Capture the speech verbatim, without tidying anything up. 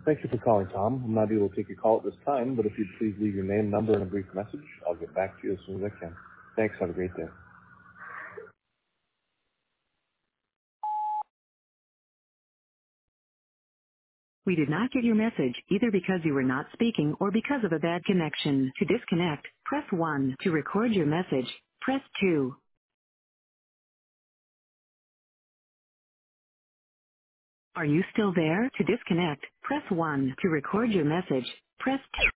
Thank you for calling, Tom. I'm not able to take your call at this time, but if you'd please leave your name, number, and a brief message, I'll get back to you as soon as I can. Thanks. Have a great day. We did not get your message, either because you were not speaking or because of a bad connection. To disconnect, press one. To record your message, press two. Are you still there? To disconnect, press one. To record your message, press two.